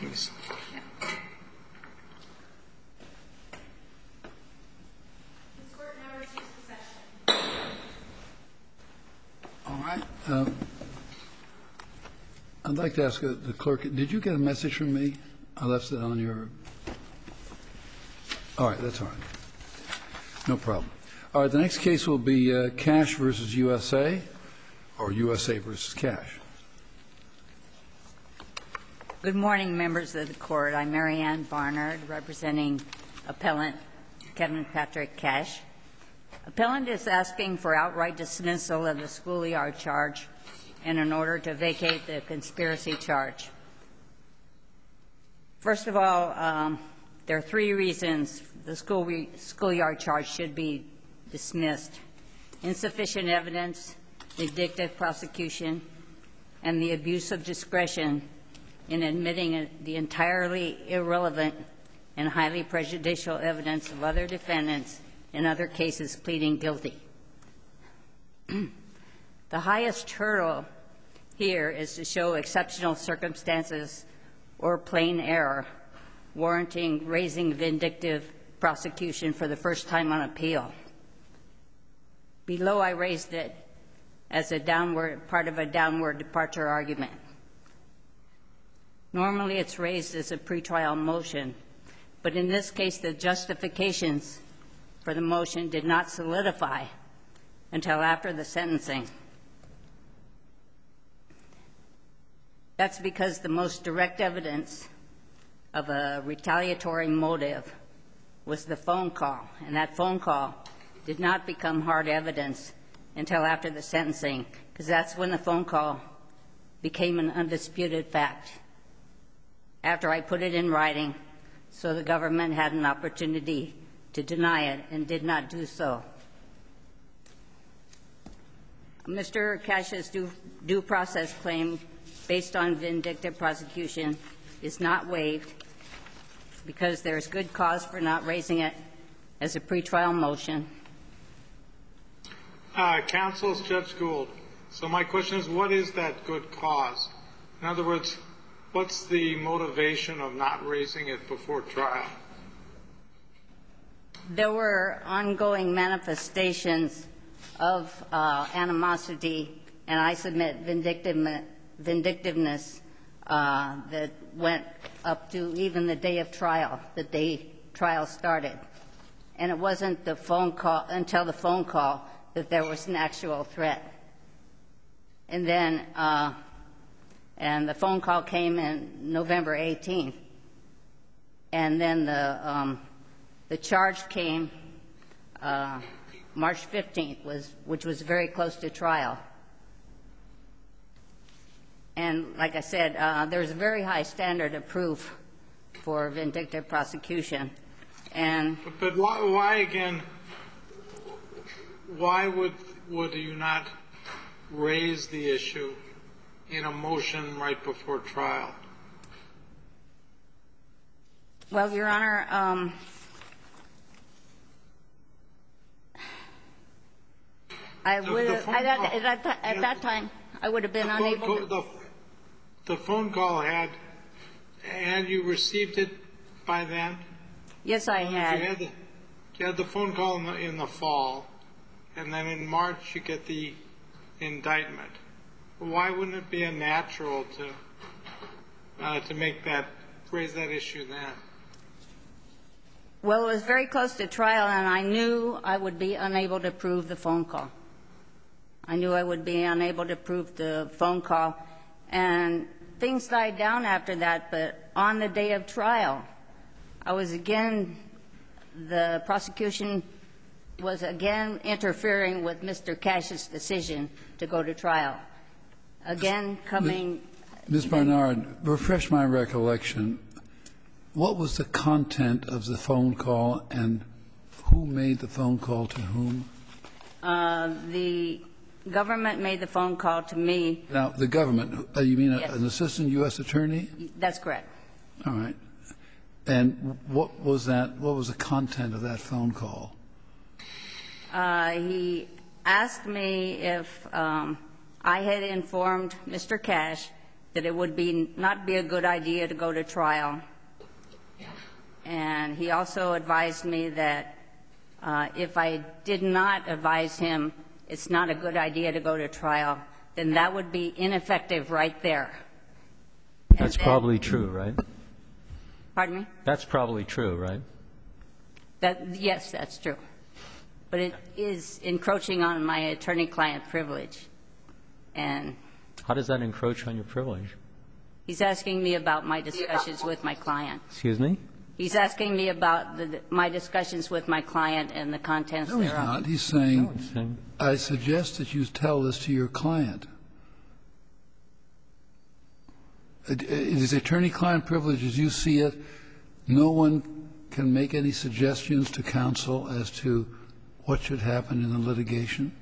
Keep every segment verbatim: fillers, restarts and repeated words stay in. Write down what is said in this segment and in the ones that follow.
case. This court now receives possession. All right. Uh, I'd like to ask uh, the clerk, did you get a message from me? I left it on your – all right, that's all right. No problem. All right, the next case will be uh, Cash versus U S A, or U S A versus Cash. Good morning, members of the court. I'm Mary Ann Barnard, representing appellant Kevin Patrick Cash. Appellant is asking for outright dismissal of the schoolyard charge and in order to vacate the conspiracy charge. First of all, um, there are three reasons the school re schoolyard charge should be dismissed: insufficient evidence, vindictive prosecution, and the abuse of discretion in admitting the entirely irrelevant and highly prejudicial evidence of other defendants in other cases pleading guilty. The highest hurdle here is to show exceptional circumstances or plain error warranting raising vindictive prosecution for the first time on appeal. Below, I raised it as a downward part of a downward departure argument. Normally, it's raised as a pretrial motion, but in this case, the justifications for the motion did not solidify until after the sentencing. That's because the most direct evidence of a retaliatory motive was the phone call, and that phone call did not become hard evidence until after the sentencing, because that's when the phone call became an undisputed fact, after I put it in writing, so the government had an opportunity to deny it and did not do so. Mister Cash's due, due process claim based on vindictive prosecution is not waived because there is good cause for not raising it as a pretrial motion. Uh, counsel, Judge Gould. So my question is, what is that good cause? In other words, what's the motivation of not raising it before trial? There were ongoing manifestations of uh, animosity, and I submit vindictive, vindictiveness uh, that went up to even the day of trial, the day trial started. And it wasn't the phone call, until the phone call, that there was an actual threat. And then, uh, and the phone call came in November eighteenth. And then the, um, the charge came uh, March fifteenth, was, which was very close to trial. And like I said, uh, there's a very high standard of proof for vindictive prosecution. And but, but why, why again? Why would would you not raise the issue in a motion right before trial? Well, Your Honor, um, I would have, at, at, at, at that time, I would have been the unable call, to. The, the phone call had, and you received it by then? Yes, I had. You had the, you had the phone call in the, in the fall, and then in March you get the indictment. Why wouldn't it be a natural to uh, to make that, raise that issue then? Well, it was very close to trial, and I knew I would be unable to prove the phone call. I knew I would be unable to prove the phone call, and things died down after that, but on the day of trial, I was again, the prosecution was again interfering with Mister Cash's decision to go to trial. Again, coming... Miz Barnard, refresh my recollection. What was the content of the phone call, and who made the phone call to whom? Uh, the government made the phone call to me. Now, the government, uh, you mean a, Yes. an assistant U S attorney? That's correct. All right. And what was that, what was the content of that phone call? Uh, he asked me if um, I had informed Mister Cash that it would be not be a good idea to go to trial. And he also advised me that uh, if I did not advise him it's not a good idea to go to trial, then that would be ineffective right there. And That's then, probably true, right? Pardon me? That's probably true, right? That, yes, that's true. But it is encroaching on my attorney-client privilege. And How does that encroach on your privilege? he's asking me about my discussions with my client. Excuse me? He's asking me about the, my discussions with my client and the contents No, he's thereof. not. He's saying, No, it's saying- I suggest that you tell this to your client. It it is attorney-client privilege as you see it. No one can make any suggestions to counsel as to what should happen in the litigation.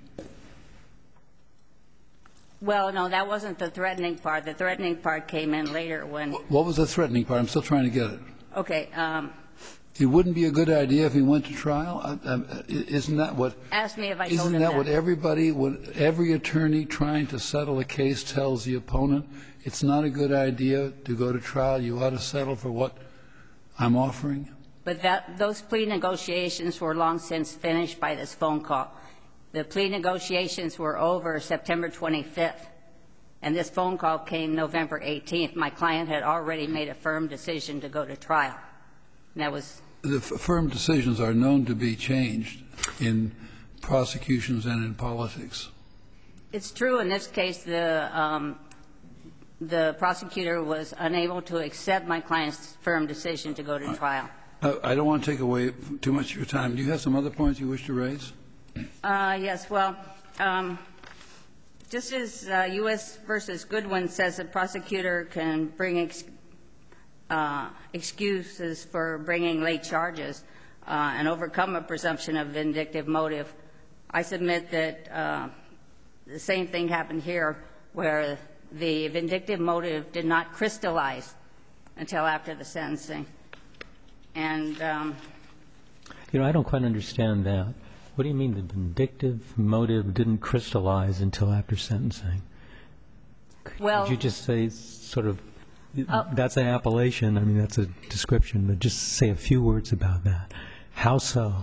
Well, no, that wasn't the threatening part. The threatening part came in later when, What was the threatening part? I'm still trying to get it. okay, um, It wouldn't be a good idea if he went to trial? Uh, um, Isn't that what asked me if I told Isn't him that that. what everybody, what every attorney trying to settle a case tells the opponent? It's not a good idea to go to trial. You ought to settle for what I'm offering. But that, those plea negotiations were long since finished by this phone call. The plea negotiations were over September twenty-fifth, and this phone call came November eighteenth. My client had already made a firm decision to go to trial. And that was The f- firm decisions are known to be changed in prosecutions and in politics. It's true in this case the um, the prosecutor was unable to accept my client's firm decision to go to trial. Uh, I don't want to take away too much of your time. Do you have some other points you wish to raise? Uh, yes, well, um, just as uh, U S versus Goodwin says the prosecutor can bring ex uh, excuses for bringing late charges uh, and overcome a presumption of vindictive motive, I submit that uh, the same thing happened here, where the vindictive motive did not crystallize until after the sentencing. And um, You know, I don't quite understand that. What do you mean the vindictive motive didn't crystallize until after sentencing? well, Could you just say sort of, Oh. that's an appellation, I mean, that's a description, but just say a few words about that. How so?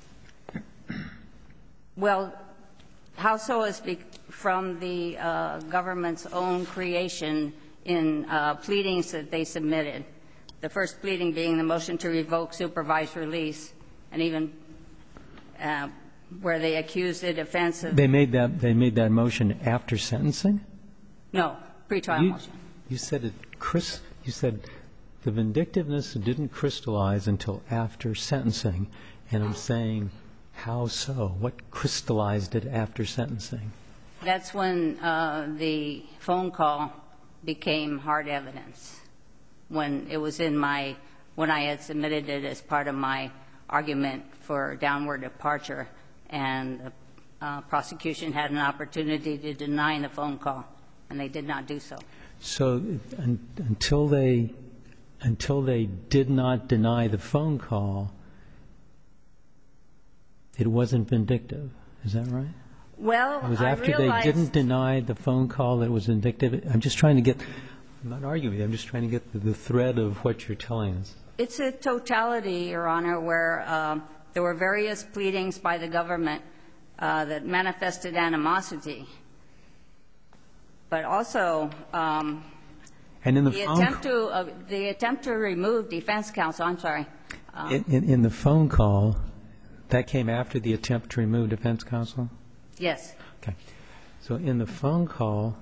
well, how so is be from the uh, government's own creation in uh, pleadings that they submitted. The first pleading being the motion to revoke supervised release, and even uh, where they accused the defense of They made that, they made that motion after sentencing? no pretrial You, motion. you said it, Chris, you said the vindictiveness didn't crystallize until after sentencing, and I'm saying, how so? What crystallized it after sentencing? That's when uh, the phone call became hard evidence. When it was in my, when I had submitted it as part of my argument for downward departure, and the uh, prosecution had an opportunity to deny the phone call, and they did not do so. So un, until they, until they did not deny the phone call, it wasn't vindictive. Is that right? Well, It was I after realized, they didn't deny the phone call that it was vindictive. I'm just trying to get, I'm not arguing with you, I'm just trying to get the, the thread of what you're telling us. it's a totality, Your Honor, where um, there were various pleadings by the government uh, that manifested animosity. But also, um, And in the, the phone attempt to uh, the attempt to remove defense counsel. I'm sorry. Um, in, in, in the phone call, that came after the attempt to remove defense counsel? yes. Okay. So in the phone call,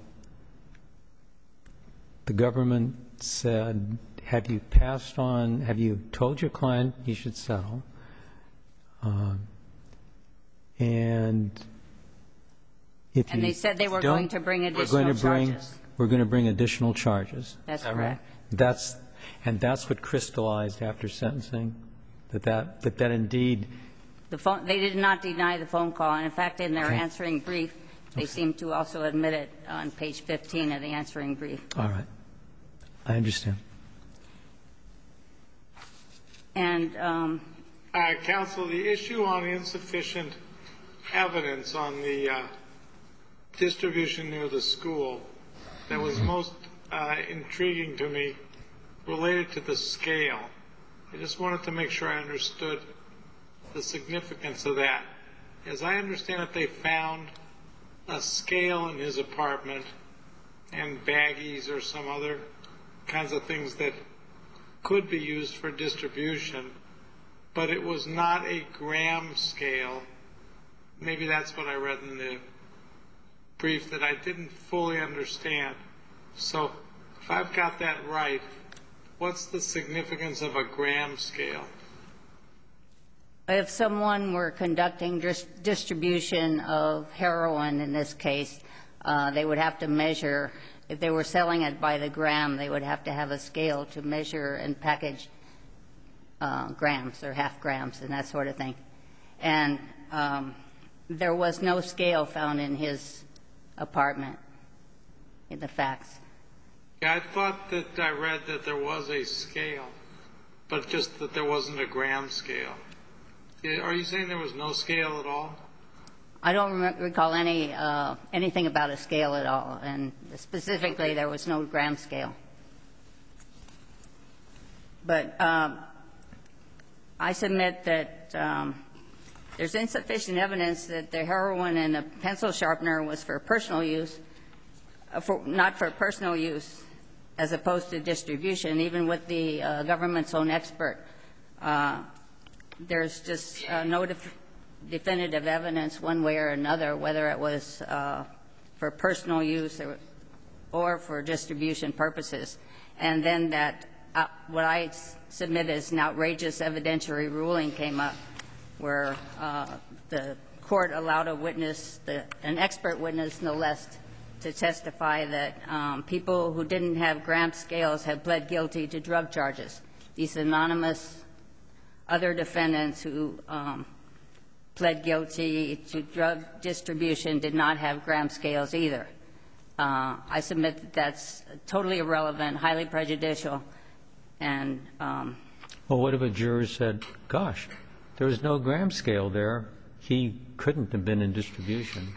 the government said, have you passed on, have you told your client he should settle? Um, and if And you they said they were don't, going to bring we're additional going to bring, charges. We're going to bring additional charges. That's Is that correct. Right? That's, and that's what crystallized after sentencing, that that, that, that indeed, The phone, they did not deny the phone call. And in fact, in their Okay. answering brief, they seem to also admit it on page fifteen of the answering brief. all right, I understand. And um, Uh, Counsel, the issue on insufficient evidence on the uh, distribution near the school that was most uh, intriguing to me related to the scale. I just wanted to make sure I understood the significance of that. As I understand it, they found a scale in his apartment and baggies or some other kinds of things that could be used for distribution, but it was not a gram scale. Maybe that's what I read in the brief that I didn't fully understand. So if I've got that right, what's the significance of a gram scale? If someone were conducting dis- distribution of heroin in this case, uh, they would have to measure. If they were selling it by the gram, they would have to have a scale to measure and package uh, grams or half grams and that sort of thing. And um, there was no scale found in his apartment in the facts. Yeah, I thought that I read that there was a scale, but just that there wasn't a gram scale. Are you saying there was no scale at all? I don't rem- recall any uh, anything about a scale at all, and specifically there was no gram scale. But um, I submit that um, there's insufficient evidence that the heroin and the pencil sharpener was for personal use, uh, for, not for personal use, as opposed to distribution. Even with the uh, government's own expert, uh, there's just uh, no def- definitive evidence one way or another whether it was uh, for personal use or, or for distribution purposes. And then that uh, what I s- submit as an outrageous evidentiary ruling came up where uh, the court allowed a witness, the, an expert witness no less, to testify that um, people who didn't have gram scales had pled guilty to drug charges. These anonymous other defendants who um, pled guilty to drug distribution did not have gram scales either. Uh, I submit that that's totally irrelevant, highly prejudicial, and um, well, what if a juror said, gosh, there was no gram scale there, he couldn't have been in distribution?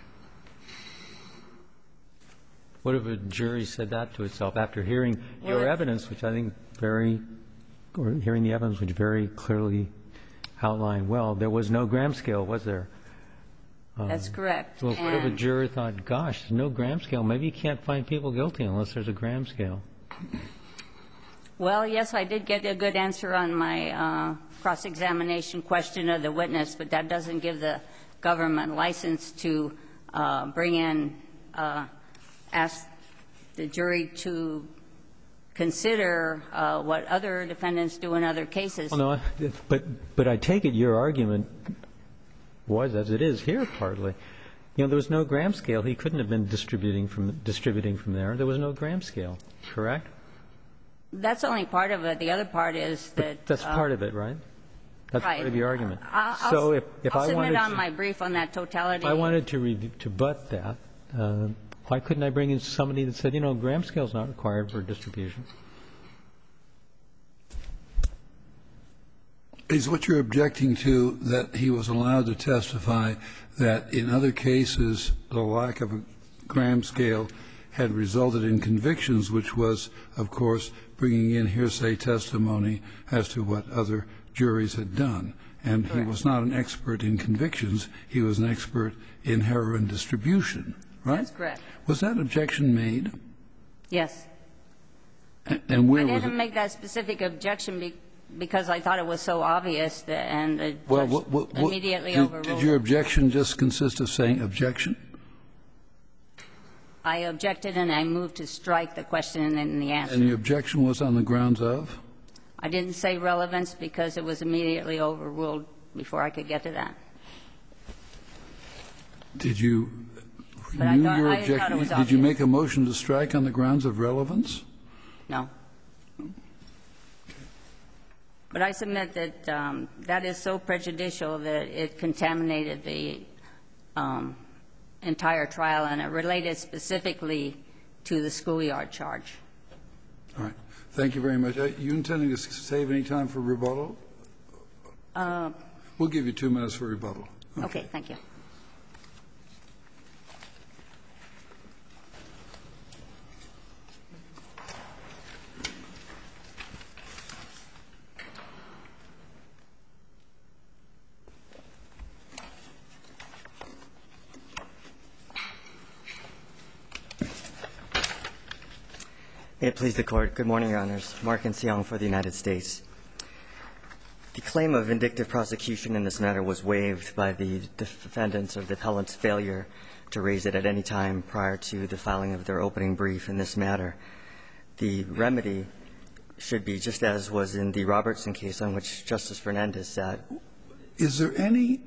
What if a jury said that to itself after hearing your well, evidence, which I think very, or hearing the evidence which very clearly outlined, well, there was no gram scale, was there? Um, that's correct. Well, what if a And juror thought, gosh, there's no gram scale, maybe you can't find people guilty unless there's a gram scale? Well, yes, I did get a good answer on my uh, cross-examination question of the witness, but that doesn't give the government license to uh, bring in, uh, ask the jury to consider uh, what other defendants do in other cases. Well, no, but, but I take it your argument was, as it is here partly, you know, there was no gram scale. He couldn't have been distributing from, distributing from there. There was no gram scale, correct? That's only part of it. The other part is that But that's uh, part of it, right? That's right. part of your argument. I'll, I'll, so if, if I'll I submit wanted on to, my brief on that totality. if I wanted to re- to butt that, uh, why couldn't I bring in somebody that said, you know, gram scale is not required for distribution? Is what you're objecting to that he was allowed to testify that in other cases the lack of a gram scale had resulted in convictions, which was, of course, bringing in hearsay testimony as to what other juries had done. And he was not an expert in convictions. He was an expert in heroin distribution, right? That's correct. Was that objection made? Yes. And, and where I was didn't it? make that specific objection be, because I thought it was so obvious that, and the Well, judge what, what, what, immediately did, overruled did your it. objection just consist of saying objection? I objected and I moved to strike the question and the answer. And the objection was on the grounds of? I didn't say relevance because it was immediately overruled before I could get to that. Did you But I renew thought- your I thought it objection? was Did you obvious. make a motion to strike on the grounds of relevance? No. But I submit that um, that is so prejudicial that it contaminated the um, entire trial, and it related specifically to the schoolyard charge. All right. Thank you very much. Are you intending to save any time for rebuttal? Uh, We'll give you two minutes for rebuttal. okay, thank you. May it please the Court. Good morning, Your Honors. Mark Enciong for the United States. The claim of vindictive prosecution in this matter was waived by the defendants or the appellant's failure to raise it at any time prior to the filing of their opening brief in this matter. The remedy should be just as was in the Robertson case on which Justice Fernandez sat. Is there any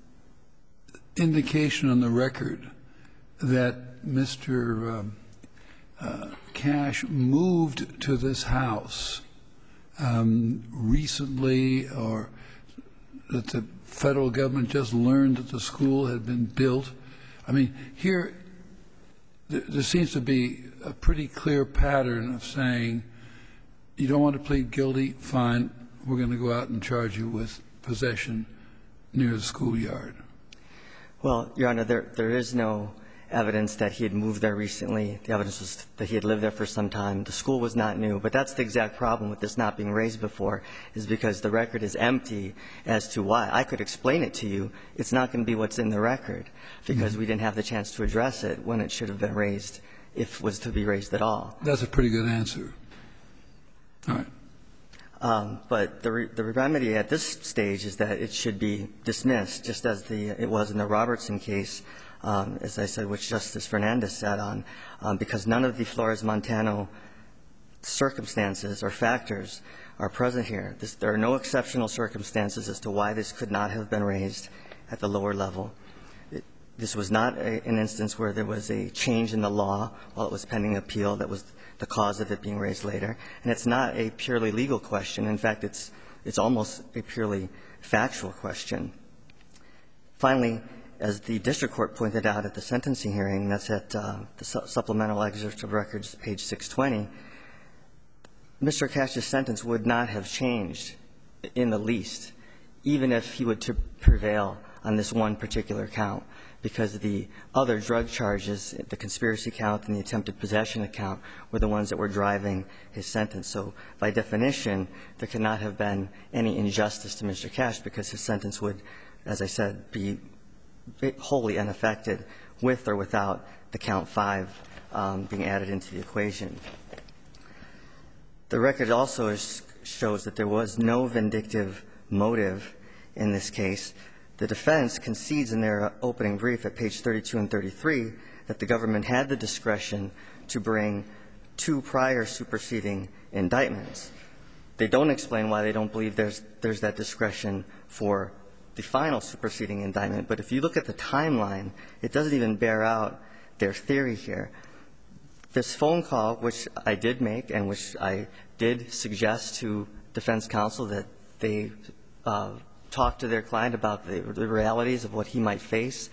indication on the record that Mister Um, uh, Cash moved to this house um, recently, or that the federal government just learned that the school had been built? I mean, here there, there seems to be a pretty clear pattern of saying, you don't want to plead guilty, fine, we're going to go out and charge you with possession near the schoolyard. Well, Your Honor, there, there is no evidence that he had moved there recently. The evidence was that he had lived there for some time. The school was not new. But that's the exact problem with this not being raised before, is because the record is empty as to why. I could explain it to you. It's not going to be what's in the record because mm-hmm. we didn't have the chance to address it when it should have been raised, if it was to be raised at all. That's a pretty good answer. All right. Um, but the, re- the remedy at this stage is that it should be dismissed, just as the, it was in the Robertson case, um, as I said, which Justice Fernandez sat on, um, because none of the Flores-Montano circumstances or factors are present here. This, there are no exceptional circumstances as to why this could not have been raised at the lower level. It, this was not a, an instance where there was a change in the law while it was pending appeal that was the cause of it being raised later. And it's not a purely legal question. In fact, it's, it's almost a purely factual question. Finally, as the district court pointed out at the sentencing hearing, that's at uh, the su- supplemental excerpt of records, page six twenty, Mister Cash's sentence would not have changed in the least, even if he were to prevail on this one particular count, because the other drug charges, the conspiracy count and the attempted possession account, were the ones that were driving his sentence. So by definition, there could not have been any injustice to Mister Cash because his sentence would, as I said, be wholly unaffected with or without the count five um, being added into the equation. The record also is, shows that there was no vindictive motive in this case. The defense concedes in their opening brief at page thirty-two and thirty-three that the government had the discretion to bring two prior superseding indictments. They don't explain why they don't believe there's, there's that discretion for the final superseding indictment. But if you look at the timeline, it doesn't even bear out their theory here. This phone call, which I did make and which I did suggest to defense counsel that they uh, talk to their client about the, the realities of what he might face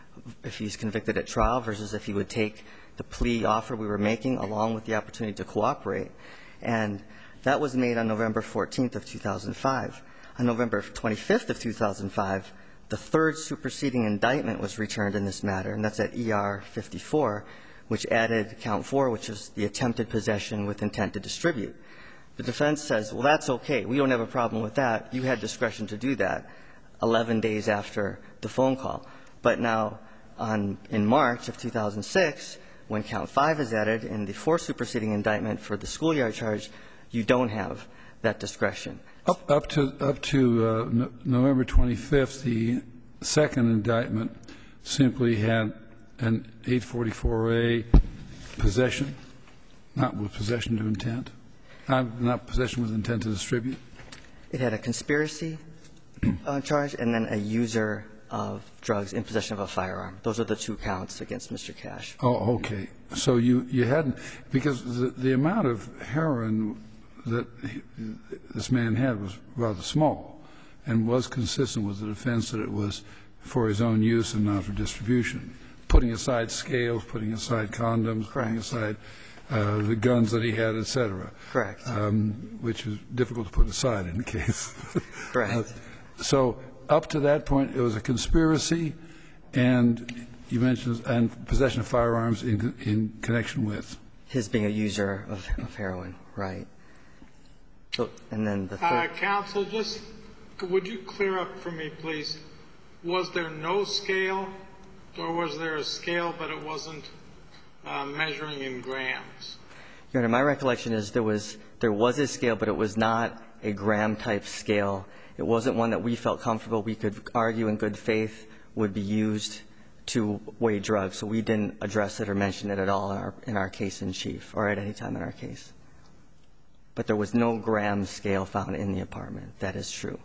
if he's convicted at trial versus if he would take the plea offer we were making along with the opportunity to cooperate. And that was made on November fourteenth of two thousand five. On November twenty-fifth of two thousand five, the third superseding indictment was returned in this matter, and that's at E R fifty-four, which added count four, which is the attempted possession with intent to distribute. The defense says, well, that's okay. We don't have a problem with that. You had discretion to do that eleven days after the phone call. But now, on, in March of two thousand six, when count five is added in the fourth superseding indictment for the schoolyard charge, you don't have that discretion. Up, up to, up to uh, no, November twenty-fifth, the second indictment simply had an eight forty-four A possession, not with possession to intent. Not, not possession with intent to distribute? It had a conspiracy uh, charge and then a user of drugs in possession of a firearm. Those are the two counts against Mister Cash. Oh, okay. So you, you hadn't – because the, the amount of heroin that he, this man had was rather small and was consistent with the defense that it was for his own use and not for distribution, putting aside scales, putting aside condoms, Correct. putting aside – Uh, the guns that he had, et cetera. Correct. Um, which is difficult to put aside in the case. Correct. Uh, so up to that point, it was a conspiracy, and you mentioned and possession of firearms in, in connection with His being a user of, of heroin, right. So, and then the third. Uh, counsel, just would you clear up for me, please? Was there no scale, or was there a scale but it wasn't Uh, measuring in grams? Your Honor, my recollection is there was there was a scale, but it was not a gram-type scale. It wasn't one that we felt comfortable we could argue in good faith would be used to weigh drugs. So we didn't address it or mention it at all in our, in our case in chief or at any time in our case. But there was no gram scale found in the apartment. That is true.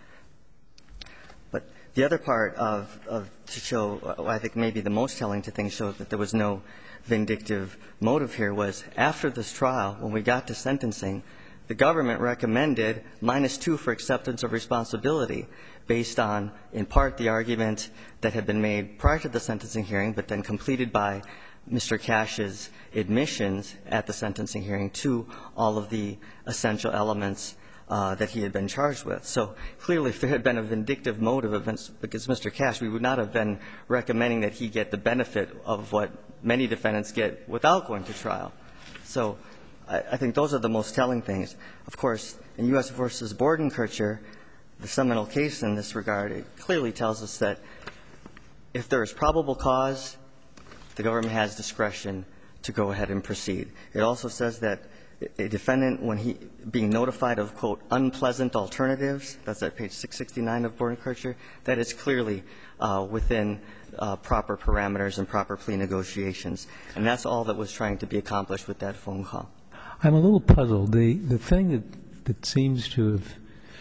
But the other part of, of to show, I think maybe the most telling to things show that there was no vindictive motive here was after this trial, when we got to sentencing, the government recommended minus two for acceptance of responsibility based on, in part, the argument that had been made prior to the sentencing hearing, but then completed by Mister Cash's admissions at the sentencing hearing to all of the essential elements uh, that he had been charged with. So clearly, if there had been a vindictive motive against Mister Cash, we would not have been recommending that he get the benefit of what many defendants get without going to trial. So I, I think those are the most telling things. Of course, in U S versus Bordenkircher, the seminal case in this regard, it clearly tells us that if there is probable cause, the government has discretion to go ahead and proceed. It also says that a defendant, when he being notified of, quote, unpleasant alternatives, that's at page six sixty-nine of Bordenkircher, that is clearly uh, within uh, proper parameters and proper plea negotiations. And that's all that was trying to be accomplished with that phone call. I'm a little puzzled. The, the thing that, that seems to have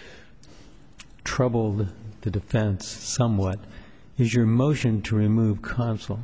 troubled the defense somewhat is your motion to remove counsel.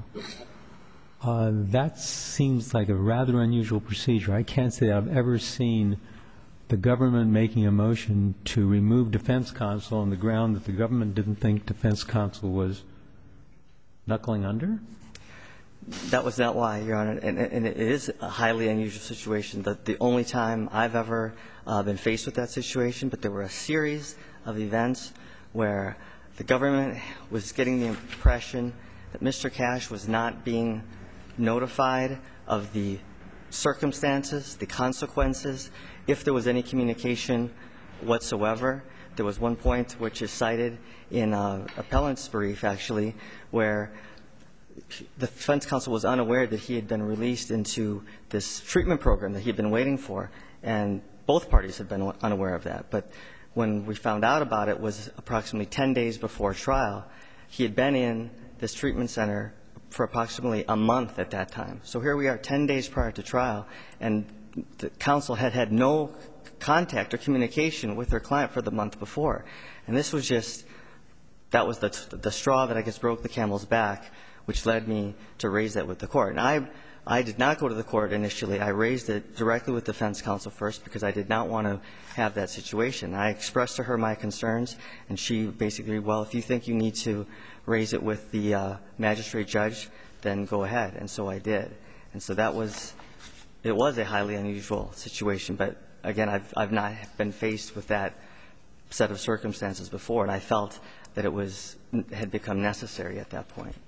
Uh, that seems like a rather unusual procedure. I can't say I've ever seen the government making a motion to remove defense counsel on the ground that the government didn't think defense counsel was knuckling under. That was not why, Your Honor, and, and it is a highly unusual situation. The, the only time I've ever uh, been faced with that situation, but there were a series of events where the government was getting the impression that Mister Cash was not being notified of the circumstances, the consequences, if there was any communication whatsoever. There was one point which is cited in uh, appellant's brief, actually, where the defense counsel was unaware that he had been released into this treatment program that he had been waiting for, and both parties had been unaware of that. But when we found out about it was approximately ten days before trial. He had been in this treatment center for approximately a month at that time. So here we are ten days prior to trial, and the counsel had had no contact or communication with their client for the month before. And this was just, that was the, the straw that I guess broke the camel's back, which led me to raise that with the court. And I, I did not go to the court initially. I raised it directly with defense counsel first because I did not want to have that situation. I expressed to her my concerns, and she basically, well, if you think you need to raise it with the uh, magistrate judge, then go ahead. And so I did. And so that was, it was a highly unusual situation. But again, I've, I've not been faced with that set of circumstances before, and I felt that it was, had become necessary at that point.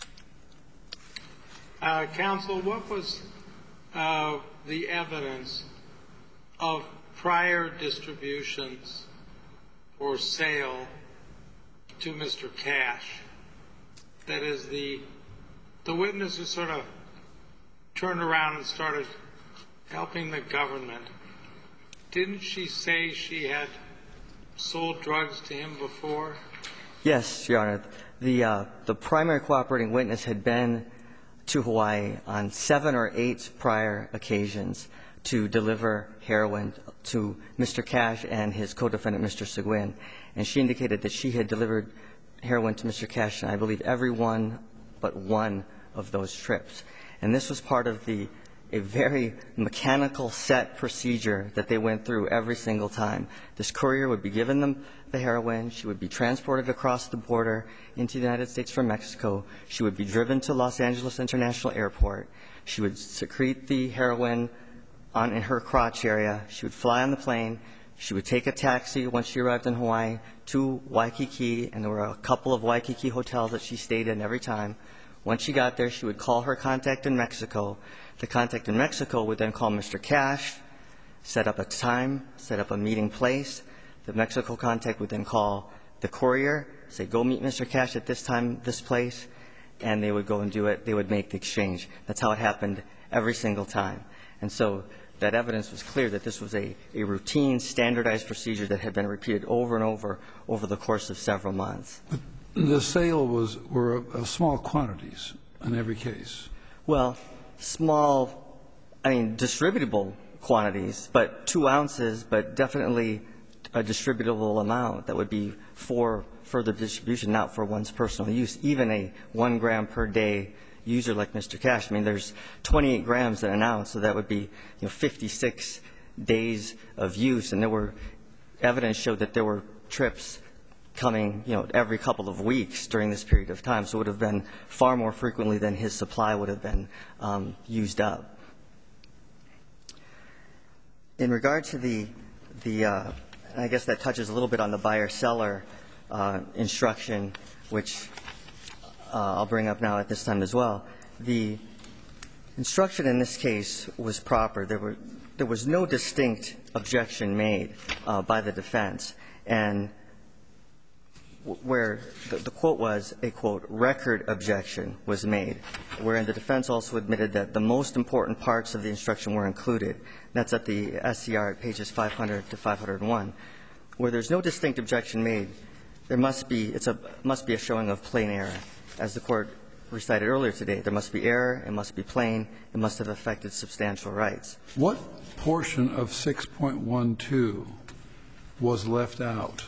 Uh, counsel, what was uh, the evidence of prior distributions or sale to Mister Cash? That is, the the witnesses sort of turned around and started helping the government. Didn't she say she had sold drugs to him before? Yes, Your Honor. The uh, the primary cooperating witness had been to Hawaii on seven or eight prior occasions to deliver heroin to Mister Cash and his co-defendant, Mister Seguin. And she indicated that she had delivered heroin to Mister Cash, and I believe every one but one of those trips. And this was part of the a very mechanical set procedure that they went through every single time. This courier would be given them the heroin. She would be transported across the border into the United States from Mexico. She would be driven to Los Angeles International Airport. She would secrete the heroin on, in her crotch area. She would fly on the plane. She would take a taxi once she arrived in Hawaii to Waikiki, and there were a couple of Waikiki hotels that she stayed in every time. Once she got there, she would call her contact in Mexico. The contact in Mexico would then call Mister Cash, set up a time, set up a meeting place. The Mexico contact would then call the courier, say, go meet Mister Cash at this time, this place, and they would go and do it. They would make the exchange. That's how it happened every single time. And so that evidence was clear that this was a, a routine, standardized procedure that had been repeated over and over over the course of several months. But the sale was were of small quantities in every case. Well, small, I mean, distributable quantities, but two ounces, but definitely a distributable amount that would be for further distribution, not for one's personal use. Even a one gram per day user like Mister Cash, I mean, there's twenty-eight grams in an ounce, so that would be, you know, fifty-six days of use. And there were evidence showed that there were trips coming, you know, every couple of weeks during this period of time. So it would have been far more frequently than his supply would have been um, used up. In regard to the, the uh, I guess that touches a little bit on the buyer-seller uh, instruction, which uh, I'll bring up now at this time as well. The instruction in this case was proper. There were there was no distinct objection made uh, by the defense, and where the, the quote was a, quote, record objection was made, wherein the defense also admitted that the most important parts of the instruction were included. That's at the S C R at pages five hundred to five hundred one. Where there's no distinct objection made, there must be, it's a, must be a showing of plain error. As the Court recited earlier today, there must be error, it must be plain, it must have affected substantial rights. What portion of six point one two was left out?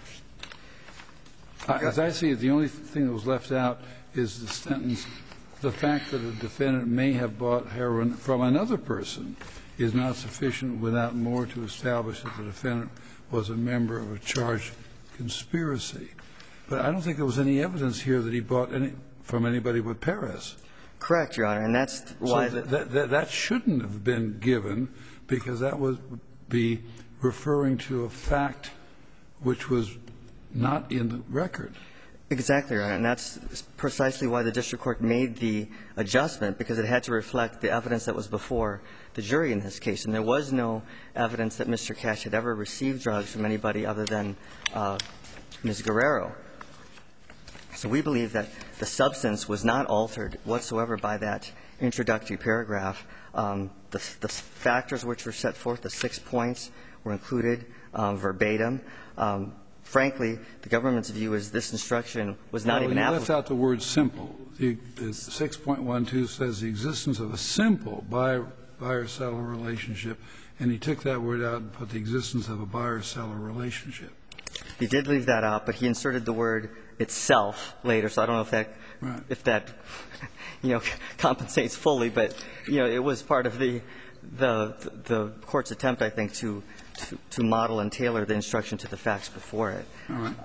As I see it, the only thing that was left out is the sentence, the fact that a defendant may have bought heroin from another person is not sufficient without more to establish that the defendant was a member of a charged conspiracy. But I don't think there was any evidence here that he bought any from anybody but Perez. Correct, Your Honor, and that's why so that, that, that shouldn't have been given, because that would be referring to a fact which was not in the record. Exactly, Your Honor, and that's precisely why the district court made the adjustment, because it had to reflect the evidence that was before the jury in this case. And there was no evidence that Mister Cash had ever received drugs from anybody other than uh, Miz Guerrero. So we believe that the substance was not altered whatsoever by that introductory paragraph. Um, the, the factors which were set forth, the six points, were included um, verbatim. Um, Frankly, the government's view is this instruction was not well, even you applicable. left out the word simple. The, the six point one two says the existence of a simple buyer, buyer-seller relationship, and he took that word out and put the existence of a buyer-seller relationship. He did leave that out, but he inserted the word itself later, so I don't know if that, right. if that, you know, compensates fully, but, you know, it was part of the, the, the court's attempt, I think, to, to, to model and tailor the instruction to the facts before it. All right.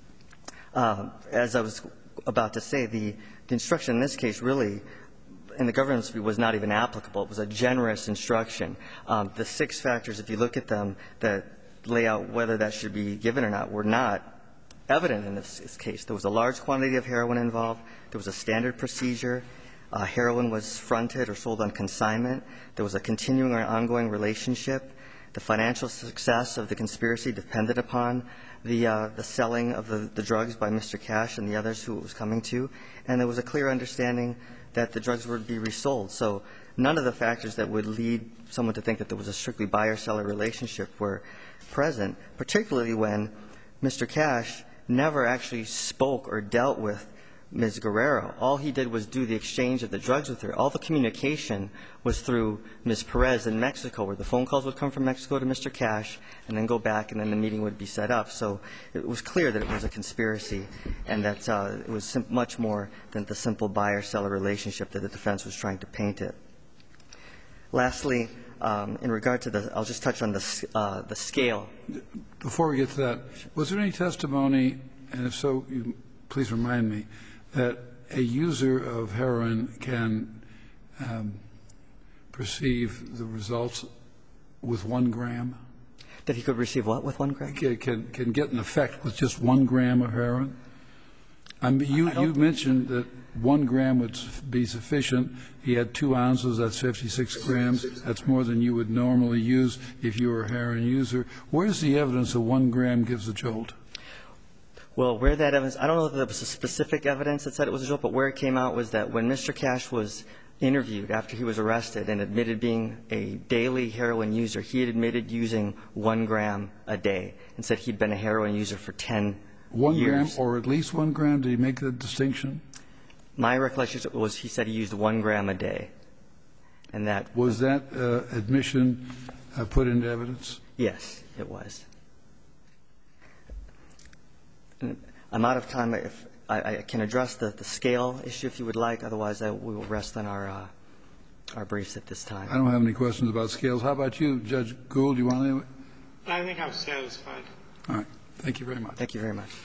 Uh, as I was about to say, the, the instruction in this case really, in the government's view, was not even applicable. It was a generous instruction. Um, the six factors, if you look at them, that lay out whether that should be given or not, were not evident in this, this case. There was a large quantity of heroin involved. There was a standard procedure. Uh, heroin was fronted or sold on consignment. There was a continuing or ongoing relationship. The financial success of the conspiracy depended upon the, uh, the selling of the, the drugs by Mister Cash and the others who it was coming to. And there was a clear understanding that the drugs would be resold. So none of the factors that would lead someone to think that there was a strictly buyer-seller relationship were present, particularly when Mister Cash never actually spoke or dealt with Miz Guerrero. All he did was do the exchange of the drugs with her. All the communication was through Miz Perez in Mexico, where the phone calls would come from Mexico to Mister Cash and then go back, and then the meeting would be set up. So it was clear that it was a conspiracy and that uh, it was sim- much more than the simple buyer-seller relationship that the defense was trying to paint it. Lastly, um, in regard to the – I'll just touch on the, uh, the scale. Before we get to that, was there any testimony, and if so, you please remind me, that a user of heroin can um, perceive the results with one gram? That he could receive what with one gram? Can, can, can get an effect with just one gram of heroin? I mean, you, you mentioned that one gram would be sufficient. He had two ounces, that's fifty-six grams. That's more than you would normally use if you were a heroin user. Where's the evidence that one gram gives a jolt? Well, where that evidence – I don't know if there was a specific evidence that said it was a jolt, but where it came out was that when Mister Cash was interviewed after he was arrested and admitted being a daily heroin user. He had admitted using one gram a day and said he'd been a heroin user for ten One years. gram or at least one gram? Did he make the distinction? My recollection was he said he used one gram a day. And that was that uh, admission uh, put into evidence? Yes, it was. I'm out of time. If I, I can address the, the scale issue if you would like. Otherwise, I, we will rest on our uh, our briefs at this time. I don't have any questions about scales. How about you, Judge Gould? Do you want to? I think I'm satisfied. All right. Thank you very much. Thank you very much.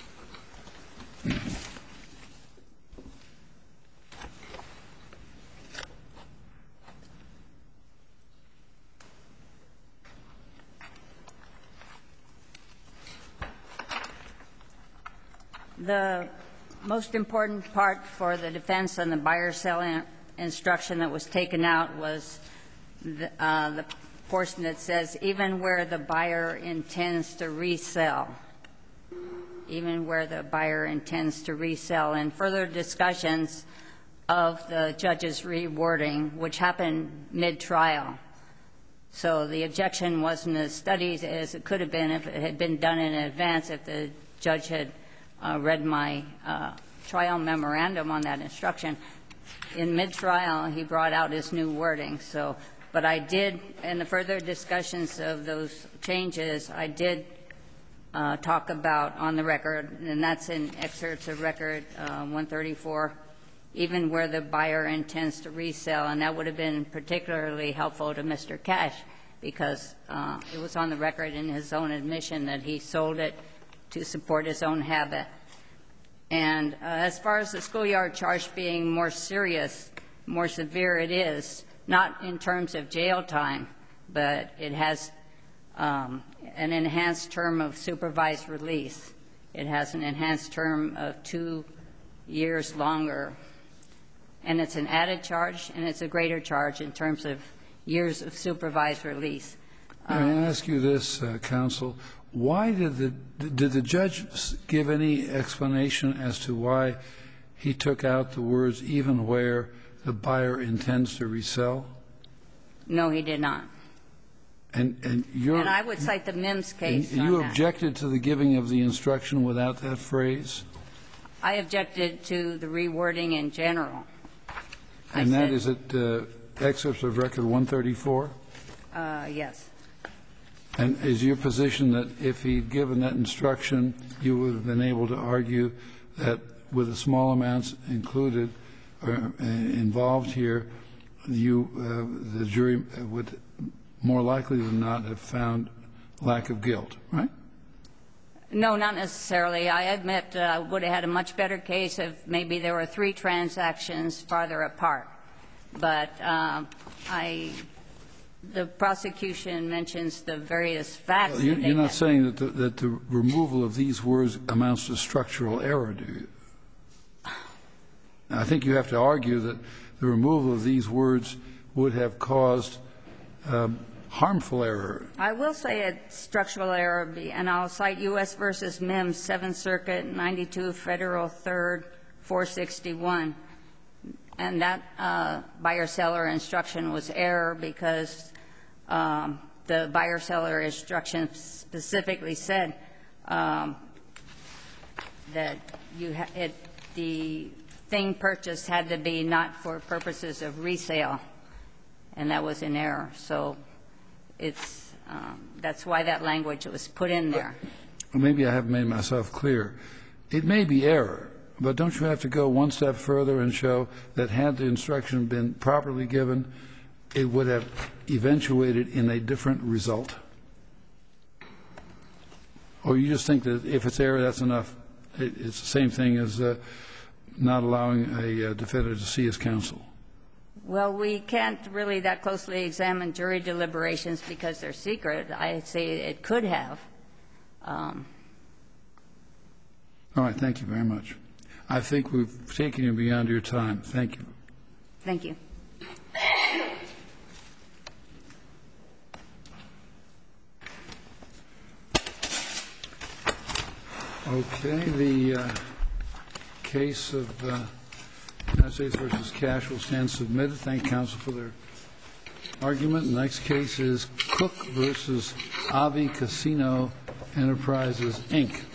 The most important part for the defense on the buyer-seller instruction that was taken out was the, uh, the portion that says, even where the buyer intends to resell, even where the buyer intends to resell. And further discussions of the judge's rewording, which happened mid-trial. So the objection wasn't as studied as it could have been if it had been done in advance, if the judge had Uh, read my uh, trial memorandum on that instruction. In mid-trial, he brought out his new wording. So, but I did, in the further discussions of those changes, I did uh, talk about on the record, and that's in excerpts of record uh, one thirty-four, even where the buyer intends to resell, and that would have been particularly helpful to Mister Cash because uh, it was on the record in his own admission that he sold it to support his own habit. And uh, as far as the schoolyard charge being more serious, more severe, it is, not in terms of jail time, but it has um, an enhanced term of supervised release. It has an enhanced term of two years longer. And it's an added charge, and it's a greater charge in terms of years of supervised release. Um, May I ask you this, uh, counsel? Why did the did the judge give any explanation as to why he took out the words "even where the buyer intends to resell"? No, he did not. And and you're and I would cite the Mims case. And you on objected that. to the giving of the instruction without that phrase? I objected to the rewording in general. And I that said, is at uh, excerpts of record one thirty-four? Uh, yes. And is your position that if he'd given that instruction, you would have been able to argue that with the small amounts included or uh, involved here, you, uh, the jury would more likely than not have found lack of guilt, right? No, not necessarily. I admit uh, I would have had a much better case if maybe there were three transactions farther apart. But um, I... The prosecution mentions the various facts. Well, you're, that they you're not had. saying that the, that the removal of these words amounts to structural error, do you? Now, I think you have to argue that the removal of these words would have caused um, harmful error. I will say it's structural error, and I'll cite U S versus Mims, Seventh Circuit, ninety-two Federal Third, four sixty-one. And that uh, buyer-seller instruction was error because um, the buyer-seller instruction specifically said um, that you ha it, the thing purchased had to be not for purposes of resale, and that was in error. So it's um, that's why that language was put in there. Well, maybe I haven't made myself clear. It may be error, but don't you have to go one step further and show that had the instruction been properly given, it would have eventuated in a different result? Or you just think that if it's error, that's enough? It, it's the same thing as uh, not allowing a uh, defendant to see his counsel. Well, we can't really that closely examine jury deliberations because they're secret. I say it could have. Um, All right. Thank you very much. I think we've taken you beyond your time. Thank you. Thank you. Okay. The uh, case of uh, United States versus Cash will stand submitted. Thank counsel for their argument. The next case is Cook versus Avi Casino Enterprises, Incorporated